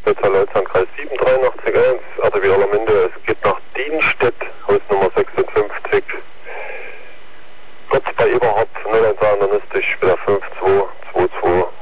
Landkreis 78381, RTW Orlaminde, es geht nach Dienstedt, Hausnummer 56. Kurz bei Eberhard 012, dann ist ich wieder 5222.